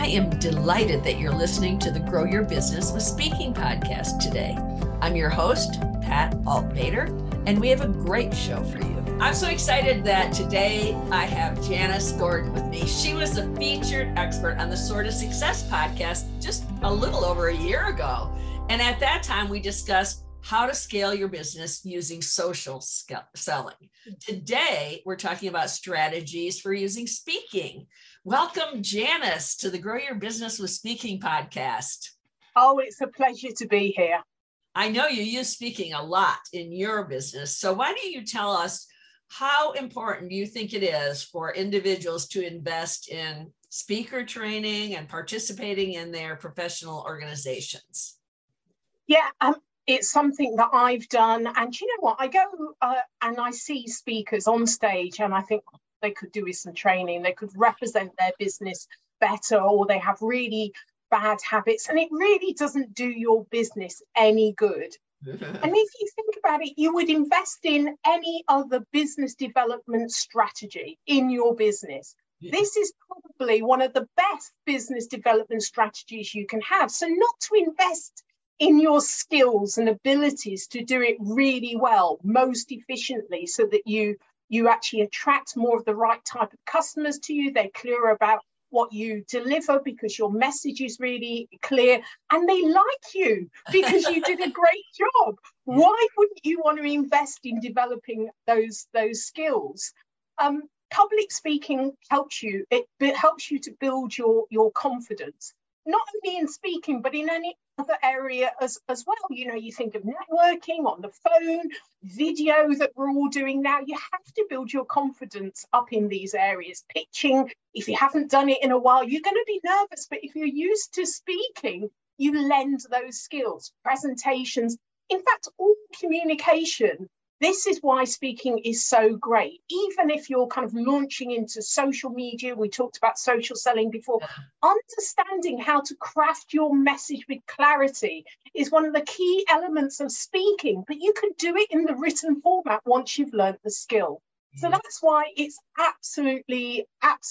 I am delighted that you're listening to the Grow Your Business with Speaking podcast today. I'm your host, Pat Altbader, and we have a great show for you. I'm so excited that today I have Janice Gordon with me. She was a featured expert on the Sword of Success podcast just a little over a year ago. And at that time, we discussed how to scale your business using social selling. Today, we're talking about strategies for using speaking. Welcome, Janice, to the Grow Your Business with Speaking podcast. Oh, it's a pleasure to be here. I know you use speaking a lot in your business. So why don't you tell us how important you think it is for individuals to invest in speaker training and participating in their professional organizations? Yeah, it's something that I've done. And you know what? I go and I see speakers on stage and I think they could do with some training. They could represent their business better, or they have really bad habits. And it really doesn't do your business any good. And if you think about it, you would invest in any other business development strategy in your business. Yeah. This is probably one of the best business development strategies you can have. So not to invest in your skills and abilities to do it really well, most efficiently, so that you actually attract more of the right type of customers to you. They're clear about what you deliver because your message is really clear, and they like you because you did a great job. Why wouldn't you want to invest in developing those skills? Public speaking helps you. It helps you to build your confidence, not only in speaking, but in any other area as well. You know, you think of networking on the phone, video that we're all doing now. You have to build your confidence up in these areas. Pitching, if you haven't done it in a while, you're going to be nervous. But if you're used to speaking, you lend those skills. Presentations, in fact, all communication. This is why speaking is so great. Even if you're kind of launching into social media, we talked about social selling before, understanding how to craft your message with clarity is one of the key elements of speaking, but you can do it in the written format once you've learned the skill. So that's why it's absolutely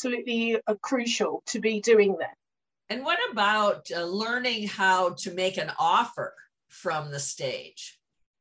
crucial to be doing that. And what about learning how to make an offer from the stage?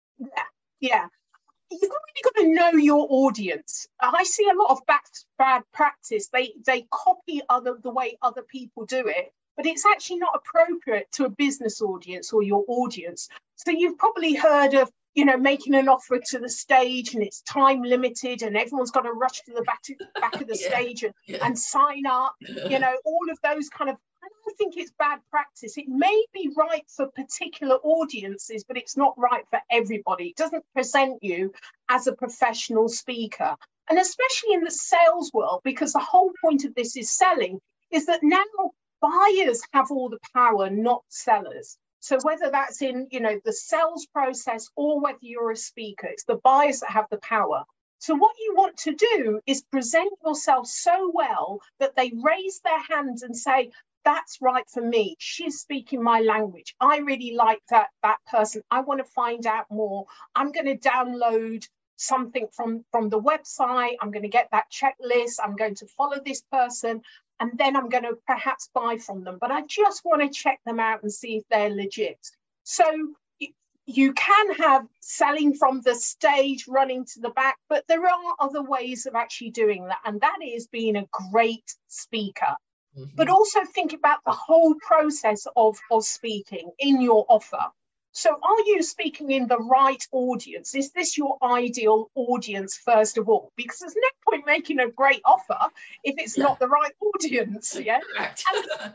Yeah. You've really got to know your audience. I see a lot of bad practice. They copy the way other people do it, but it's actually not appropriate to a business audience or your audience. So you've probably heard of, you know, making an offer to the stage and it's time limited and everyone's got to rush to the back of the stage and sign up, you know, all of those kind of. I think it's bad practice. It may be right for particular audiences, but it's not right for everybody. It doesn't present you as a professional speaker. And especially in the sales world, because the whole point of this is selling, is that now buyers have all the power, not sellers. So whether that's in, you know, the sales process or whether you're a speaker, it's the buyers that have the power. So what you want to do is present yourself so well that they raise their hands and say, that's right for me. She's speaking my language. I really like that person. I want to find out more. I'm going to download something from the website. I'm going to get that checklist. I'm going to follow this person. And then I'm going to perhaps buy from them. But I just want to check them out and see if they're legit. So you can have selling from the stage, running to the back, but there are other ways of actually doing that. And that is being a great speaker. But also think about the whole process of speaking in your offer. So are you speaking in the right audience? Is this your ideal audience, first of all? Because there's no point making a great offer if it's not the right audience. Yeah. And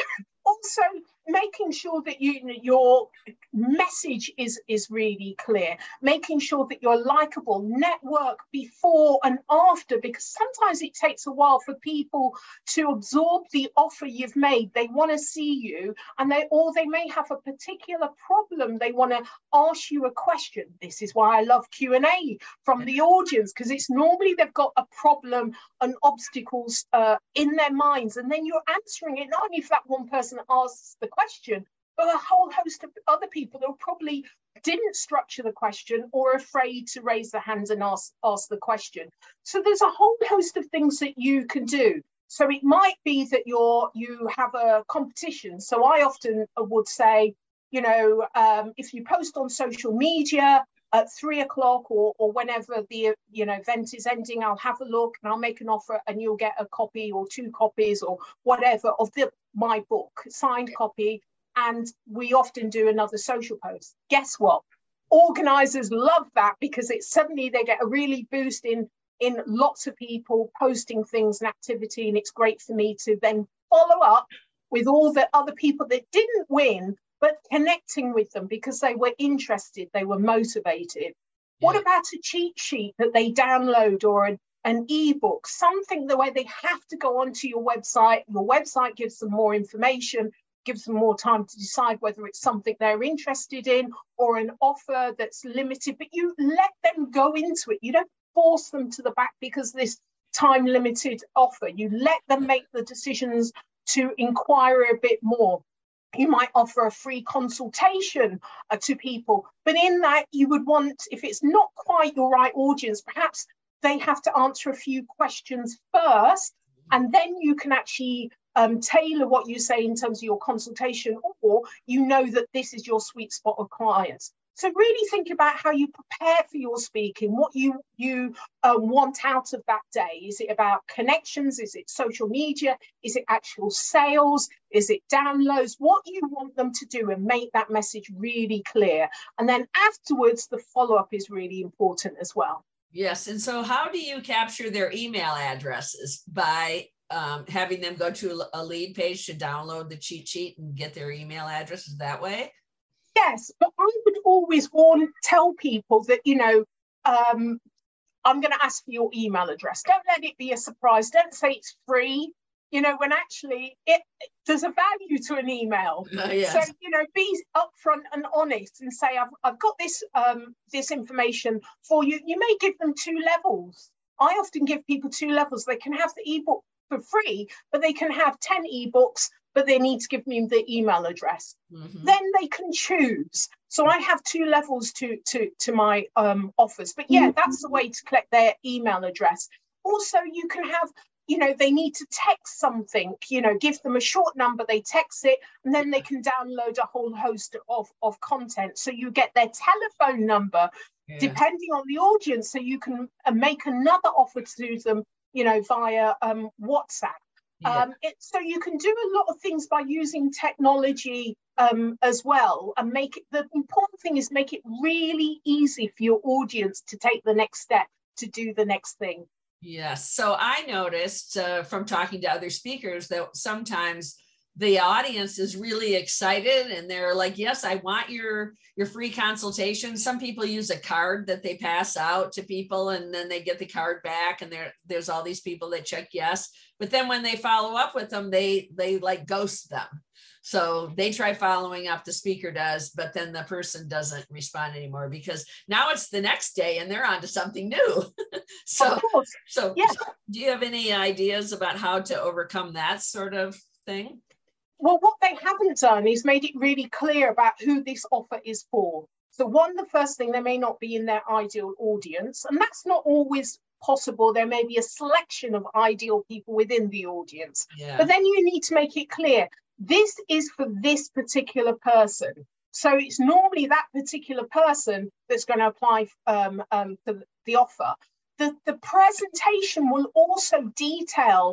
also making sure that your message is really clear, making sure that you're likable, network before and after, because sometimes it takes a while for people to absorb the offer you've made. They want to see you, and they may have a particular problem. They want to ask you a question. This is why I love Q&A from the audience, because it's normally they've got a problem and obstacles in their minds, and then you're answering it not only for that one person asks the question, but a whole host of other people who probably didn't structure the question or are afraid to raise their hands and ask the question. So there's a whole host of things that you can do. So it might be that you have a competition. So I often would say, if you post on social media at 3 o'clock or whenever the event is ending, I'll have a look and I'll make an offer and you'll get a copy or 2 copies or whatever of my book, signed copy. And we often do another social post. Guess what? Organizers love that because it's suddenly they get a really boost in lots of people posting things and activity. And it's great for me to then follow up with all the other people that didn't win, but connecting with them because they were interested, they were motivated. Yeah. What about a cheat sheet that they download or an ebook, something the way they have to go onto your website? Your website gives them more information, gives them more time to decide whether it's something they're interested in or an offer that's limited, but you let them go into it. You don't force them to the back because this time limited offer. You let them make the decisions to inquire a bit more. You might offer a free consultation to people, but in that you would want, if it's not quite your right audience, perhaps they have to answer a few questions first, and then you can actually tailor what you say in terms of your consultation, or that this is your sweet spot of clients. So really think about how you prepare for your speaking, what you want out of that day. Is it about connections? Is it social media? Is it actual sales? Is it downloads? What you want them to do, and make that message really clear. And then afterwards, the follow-up is really important as well. Yes. And so how do you capture their email addresses? By having them go to a lead page to download the cheat sheet and get their email addresses that way? Yes, but I would always tell people that, I'm going to ask for your email address. Don't let it be a surprise. Don't say it's free, when actually there's a value to an email. Yes. So, be upfront and honest and say, I've got this information for you. You may give them 2 levels. I often give people 2 levels. They can have the ebook for free, but they can have 10 ebooks, but they need to give me the email address. Mm-hmm. Then they can choose. So I have 2 levels to my offers. But yeah, that's the way to collect their email address. Also, you can have, they need to text something, give them a short number, they text it, and then they can download a whole host of content. So you get their telephone number, depending on the audience, so you can make another offer to them, via WhatsApp. Yeah. So you can do a lot of things by using technology as well, and the important thing is make it really easy for your audience to take the next step, to do the next thing. Yes. So I noticed from talking to other speakers that sometimes the audience is really excited and they're like, yes, I want your free consultation. Some people use a card that they pass out to people and then they get the card back, and there's all these people that check yes. But then when they follow up with them, they like ghost them. So they try following up, the speaker does, but then the person doesn't respond anymore because now it's the next day and they're on to something new. So yes. So do you have any ideas about how to overcome that sort of thing? Well, what they haven't done is made it really clear about who this offer is for. So the first thing, they may not be in their ideal audience, and that's not always possible. There may be a selection of ideal people within the audience, but then you need to make it clear, this is for this particular person. So it's normally that particular person that's going to apply for the offer. The presentation will also detail,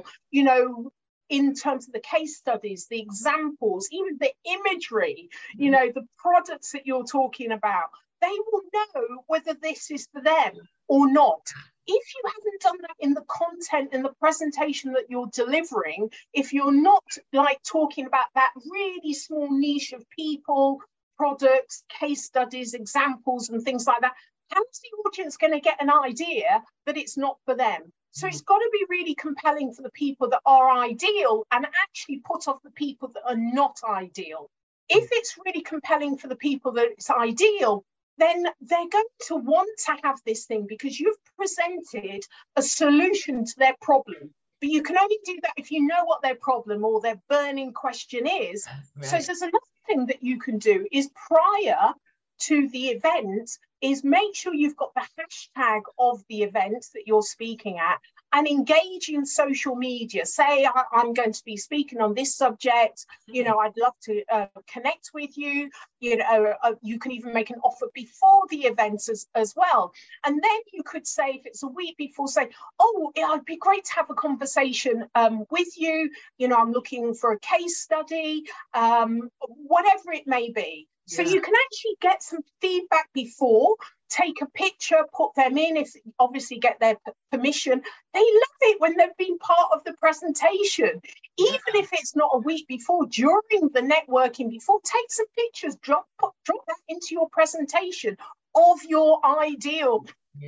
in terms of the case studies, the examples, even the imagery, the products that you're talking about. They will know whether this is for them or not. If you haven't done that in the content and the presentation that you're delivering, if you're not talking about that really small niche of people, products, case studies, examples, and things like that, how's the audience going to get an idea that it's not for them? So it's got to be really compelling for the people that are ideal and actually put off the people that are not ideal. If it's really compelling for the people that it's ideal, then they're going to want to have this thing because you've presented a solution to their problem. But you can only do that if you know what their problem or their burning question is. Right. So there's another thing that you can do is prior to the event is make sure you've got the hashtag of the event that you're speaking at and engage in social media. Say I'm going to be speaking on this subject, you know, I'd love to connect with you. You know, you can even make an offer before the event as well. And then you could say, if it's a week before, say, oh, it'd be great to have a conversation with you. You know, I'm looking for a case study, whatever it may be. So you can actually get some feedback before, take a picture, put them in, if obviously get their permission. They love it when they've been part of the presentation. Even if it's not a week before, during the networking before, take some pictures, drop that into your presentation of your ideal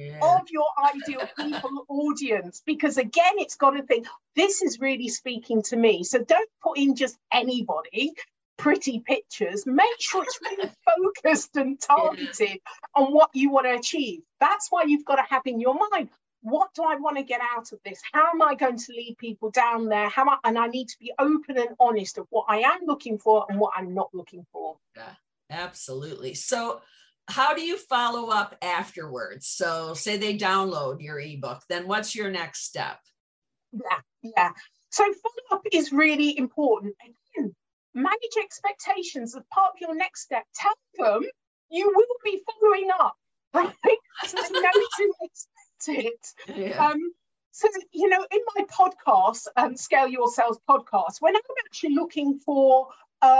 people audience, because again, it's got to think, this is really speaking to me. So don't put in just anybody. Pretty pictures, make sure it's really focused and targeted on what you want to achieve. That's why you've got to have in your mind, what do I want to get out of this? How am I going to lead people down there? And I need to be open and honest of what I am looking for and what I'm not looking for. Yeah, absolutely. So how do you follow up afterwards? So say they download your ebook, then what's your next step? Yeah. So follow-up is really important. Again, manage expectations as part of your next step. Tell them you will be following up, right? So they know to expect it. Yeah. So, you know, in my podcast, Scale Your Sales podcast, when I'm actually looking for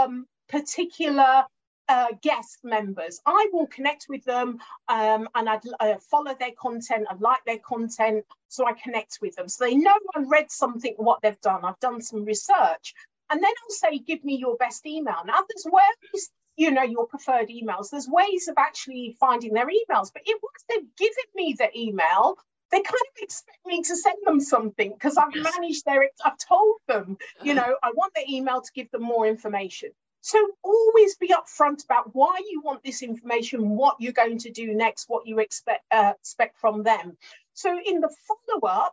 particular guest members, I will connect with them and I'd follow their content, I like their content, so I connect with them. So they know I read something, what they've done. I've done some research. And then I'll say, give me your best email. Now, there's ways, you know, your preferred emails. There's ways of actually finding their emails. But once they've given me the email, they kind of expect me to send them something because I've managed I've told them, you know, I want their email to give them more information. So always be upfront about why you want this information, what you're going to do next, what you expect from them. So in the follow-up,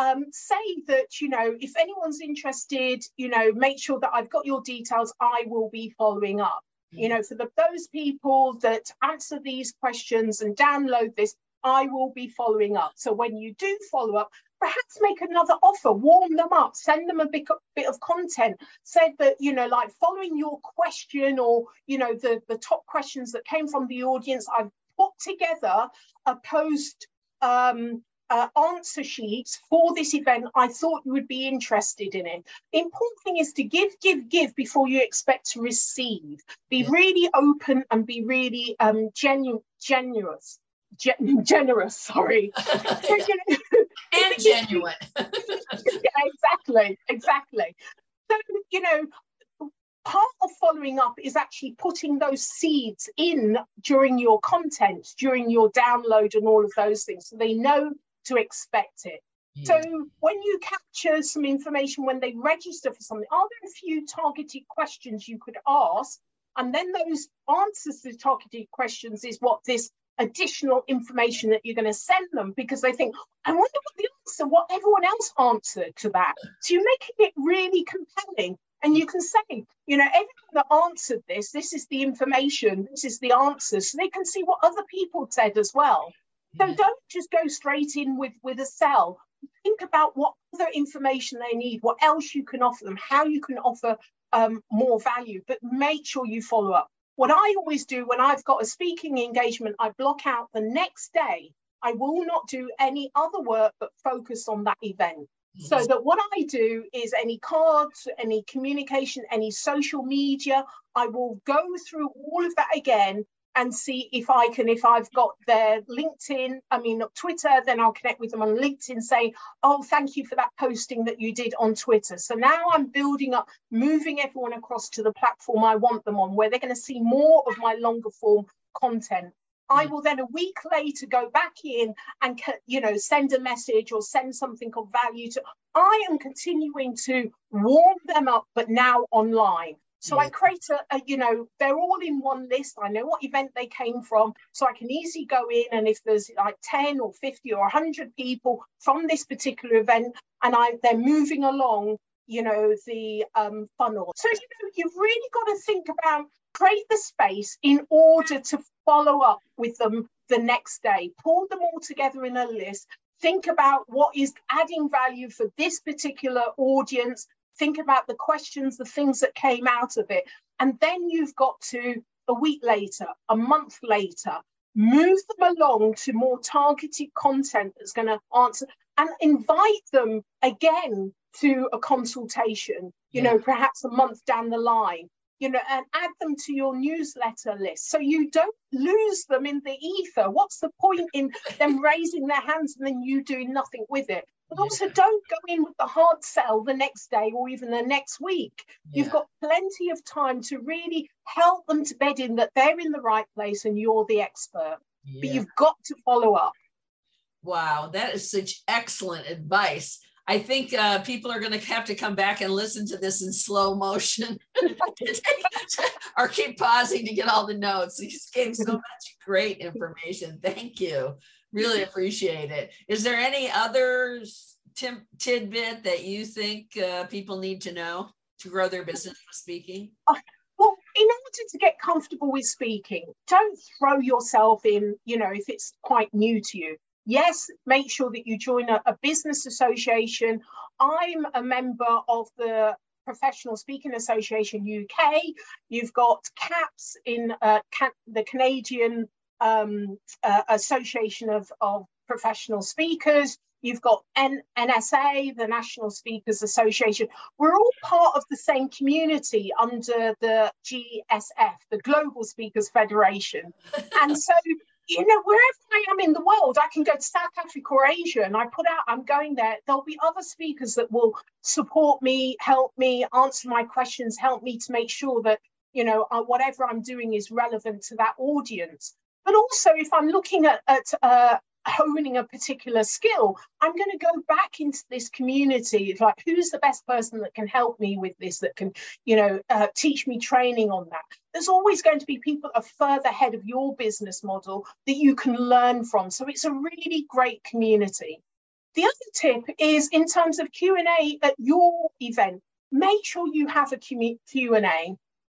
say that, you know, if anyone's interested, you know, make sure that I've got your details. I will be following up. You know, for those people that answer these questions and download this, I will be following up. So when you do follow up, perhaps make another offer, warm them up, send them a bit of content, said that, you know, like following your question or, you know, the top questions that came from the audience, I've put together a post answer sheets for this event. I thought you would be interested in it. The important thing is to give before you expect to receive. Be really open and be really generous. Sorry. So, you know, and genuine. Yeah, exactly. So, you know, part of following up is actually putting those seeds in during your content, during your download and all of those things, so they know to expect it. So when you capture some information, when they register for something, are there a few targeted questions you could ask? And then those answers to targeted questions is what this additional information that you're going to send them, because they think, I wonder what everyone else answered to that. So you're making it really compelling. And you can say, you know, everyone that answered this is the information, this is the answer, so they can see what other people said as well. So don't just go straight in with a sell. Think about what other information they need, what else you can offer them, how you can offer more value, but make sure you follow up. What I always do when I've got a speaking engagement, I block out the next day. I will not do any other work but focus on that event. So that what I do is any cards, any communication, any social media, I will go through all of that again and see if I've got their LinkedIn, Twitter, then I'll connect with them on LinkedIn, say, oh, thank you for that posting that you did on Twitter. So now I'm building up, moving everyone across to the platform I want them on, where they're going to see more of my longer form content. I will then a week later go back in and, you know, send a message or send something of value to, I am continuing to warm them up, but now online. So I create you know, they're all in one list. I know what event they came from, so I can easily go in, and if there's like 10 or 50 or 100 people from this particular event, and they're moving along, you know, the funnel. So, you know, you've really got to think about, create the space in order to follow up with them the next day. Pull them all together in a list. think about what is adding value for this particular audience, think about the questions, the things that came out of it. And then you've got to, a week later, a month later, move them along to more targeted content that's going to answer, and invite them again to a consultation, you know, perhaps a month down the line, you know, and add them to your newsletter list so you don't lose them in the ether. What's the point in them raising their hands and then you doing nothing with it? But also don't go in with the hard sell the next day or even the next week. You've got plenty of time to really help them to bed in that they're in the right place and you're the expert. But you've got to follow up. Wow, that is such excellent advice. I think people are going to have to come back and listen to this in slow motion or keep pausing to get all the notes. You just gave so much great information. Thank you. Really appreciate it. Is there any other tidbit that you think people need to know to grow their business with speaking? Well, in order to get comfortable with speaking, don't throw yourself in, you know, if it's quite new to you. Yes, make sure that you join a business association. I'm a member of the Professional Speaking Association UK. You've got CAPS in the Canadian Association of Professional Speakers. You've got NSA, the National Speakers Association. We're all part of the same community under the GSF, the Global Speakers Federation. And so, you know, wherever I am in the world, I can go to South Africa or Asia and I put out, I'm going there. There'll be other speakers that will support me, help me, answer my questions, help me to make sure that, you know, whatever I'm doing is relevant to that audience. But also, if I'm looking at honing a particular skill, I'm going to go back into this community. It's like, who's the best person that can help me with this, that can, you know, teach me training on that? There's always going to be people that are further ahead of your business model that you can learn from. So it's a really great community. The other tip is in terms of Q&A at your event, make sure you have a Q&A.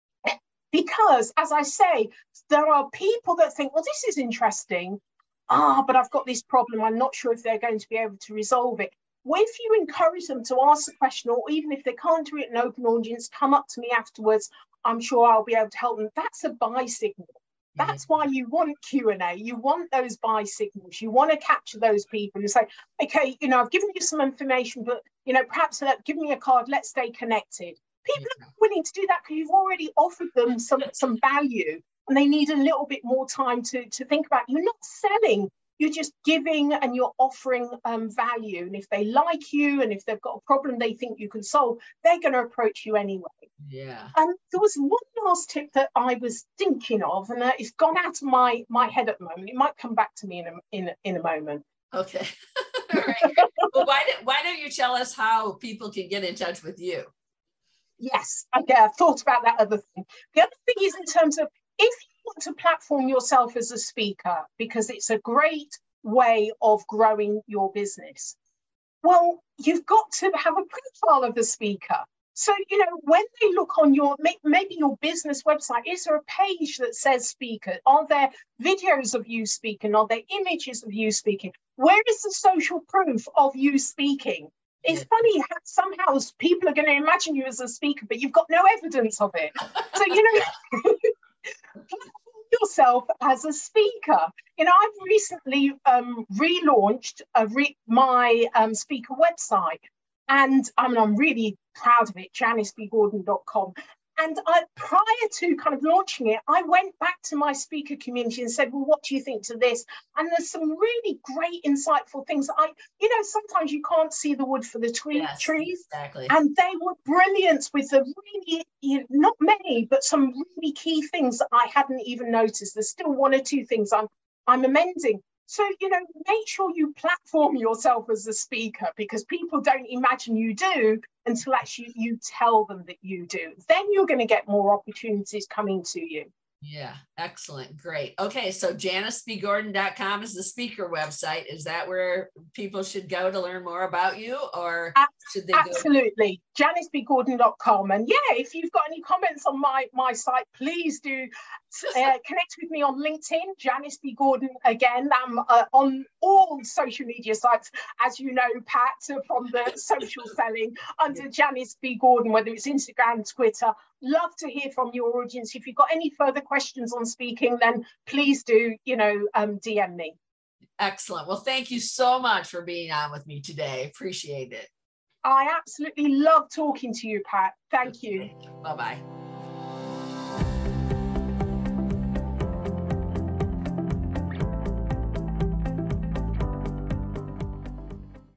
Because, as I say, there are people that think, well, this is interesting, but I've got this problem. I'm not sure if they're going to be able to resolve it. Well, if you encourage them to ask the question, or even if they can't do it in open audience, come up to me afterwards, I'm sure I'll be able to help them. That's a buy signal. That's why you want Q&A. You want those buy signals. You want to capture those people and say, okay, you know, I've given you some information, but, you know, perhaps give me a card. Let's stay connected. People are willing to do that because you've already offered them some value, and they need a little bit more time to think about. You're not selling, you're just giving and you're offering value. And if they like you and if they've got a problem they think you can solve, they're going to approach you anyway. Yeah. And there was one last tip that I was thinking of, and it's gone out of my head at the moment. It might come back to me in a moment. Okay. All right. Well, why don't you tell us how people can get in touch with you? Yes, okay, I've thought about that other thing. The other thing is in terms of, if you want to platform yourself as a speaker, because it's a great way of growing your business, well, you've got to have a profile of the speaker. So, you know, when they look on your, maybe your business website, is there a page that says speaker? Are there videos of you speaking? Are there images of you speaking? Where is the social proof of you speaking? It's funny how somehow people are going to imagine you as a speaker, but you've got no evidence of it. So, you know, platform yourself as a speaker. You know, I've recently relaunched my speaker website, and I'm really proud of it, janicebgordon.com. And prior to kind of launching it, I went back to my speaker community and said, well, what do you think to this? And there's some really great, insightful things that you know, sometimes you can't see the wood for the trees. Exactly. And they were brilliant with the really, you know, not many, but some really key things that I hadn't even noticed. There's still one or two things I'm amending. So, you know, make sure you platform yourself as a speaker, because people don't imagine you do until actually you tell them that you do. Then you're going to get more opportunities coming to you. Yeah, excellent. Great. Okay, so janicebgordon.com is the speaker website. Is that where people should go to learn more about you, or should they Absolutely. Janicebgordon.com. And yeah, if you've got any comments on my site, please do Connect with me on LinkedIn, Janice B. Gordon. Again, I'm on all social media sites, as you know, Pat, from the social selling under Janice B. Gordon, whether it's Instagram, Twitter. Love to hear from your audience. If you've got any further questions on speaking, then please do, DM me. Excellent. Well, thank you so much for being on with me today. Appreciate it. I absolutely love talking to you, Pat. Thank you. Bye-bye.